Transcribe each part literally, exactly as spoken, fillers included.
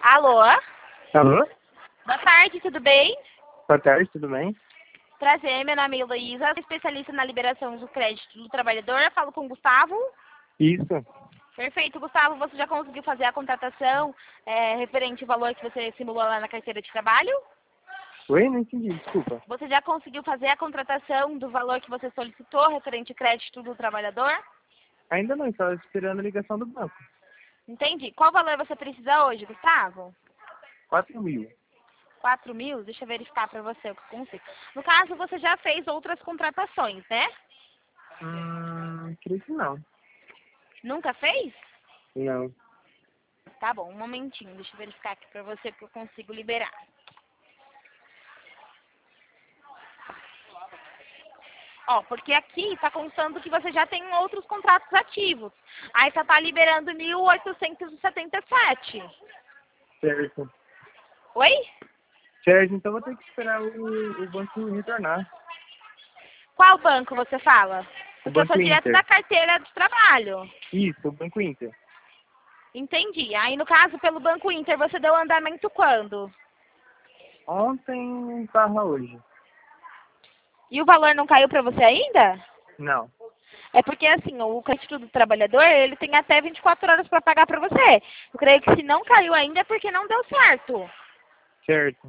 Alô? Alô? Boa tarde, tudo bem? Boa tarde, tudo bem? Prazer, meu nome é Heloísa, sou especialista na liberação do crédito do trabalhador. Eu falo com o Gustavo. Isso. Perfeito, Gustavo, você já conseguiu fazer a contratação é, referente ao valor que você simulou lá na carteira de trabalho? Oi, não entendi, desculpa. Você já conseguiu fazer a contratação do valor que você solicitou referente ao crédito do trabalhador? Ainda não, estava esperando a ligação do banco. Entendi. Qual valor você precisa hoje, Gustavo? Quatro mil. Quatro mil? Deixa eu verificar para você o que eu consigo. No caso, você já fez outras contratações, né? Hum, creio que não. Nunca fez? Não. Tá bom, um momentinho. Deixa eu verificar aqui para você que eu consigo liberar. Ó, porque aqui está constando que você já tem outros contratos ativos. Aí você está liberando mil oitocentos e setenta e sete. Certo. Oi? Certo, então vou ter que esperar o, o banco retornar. Qual banco você fala? O Porque eu sou Banco direto Inter. da carteira de trabalho. Isso, o Banco Inter. Entendi. Aí, no caso, pelo Banco Inter, você deu andamento quando? Ontem barra hoje. E o valor não caiu para você ainda? Não. É porque, assim, o crédito do trabalhador, ele tem até vinte e quatro horas para pagar para você. Eu creio que se não caiu ainda é porque não deu certo. Certo.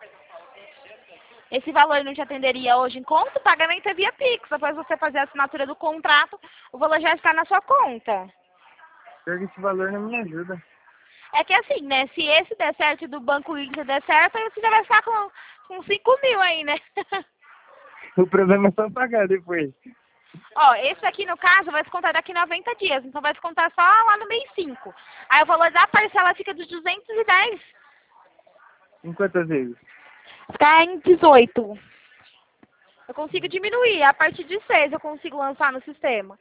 Esse valor não te atenderia hoje em conta, o pagamento é via Pix. Após você fazer a assinatura do contrato, o valor já está na sua conta. Pior que esse valor não me ajuda. É que assim, né, se esse der certo e do Banco Inter der certo, aí você já vai ficar com, com cinco mil aí, né? O problema é só pagar depois. Ó, esse aqui no caso vai descontar daqui noventa dias, então vai descontar só lá no mês cinco. Aí o valor da parcela fica de duzentos e dez. Em quantas vezes? Fica em dezoito. Eu consigo diminuir, a partir de seis eu consigo lançar no sistema.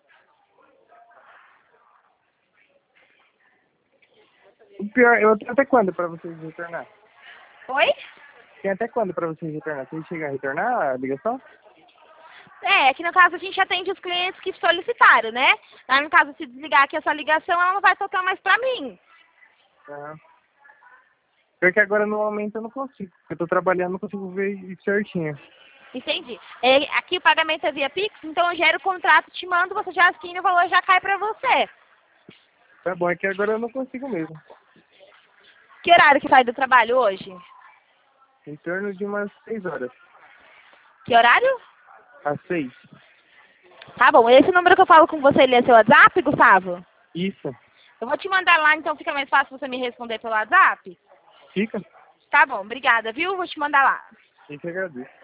O pior, eu tenho até quando para vocês retornar? Oi? Tem até quando para vocês retornar? Vocês chegam a retornar a ligação? É, aqui no caso a gente atende os clientes que solicitaram, né? Aí no caso, se desligar aqui essa ligação, ela não vai tocar mais pra mim. Aham. Pior que agora no momento eu não consigo, porque eu tô trabalhando, não consigo ver isso certinho. Entende? É, aqui o pagamento é via Pix, então eu gero o contrato, te mando, você já assina e o valor já cai pra você. Tá bom, é que agora eu não consigo mesmo. Que horário que sai do trabalho hoje? Em torno de umas seis horas. Que horário? Às seis. Tá bom, esse número que eu falo com você, ele é seu WhatsApp, Gustavo? Isso. Eu vou te mandar lá, então fica mais fácil você me responder pelo WhatsApp? Fica? Tá bom, obrigada, viu? Vou te mandar lá. Eu que agradeço.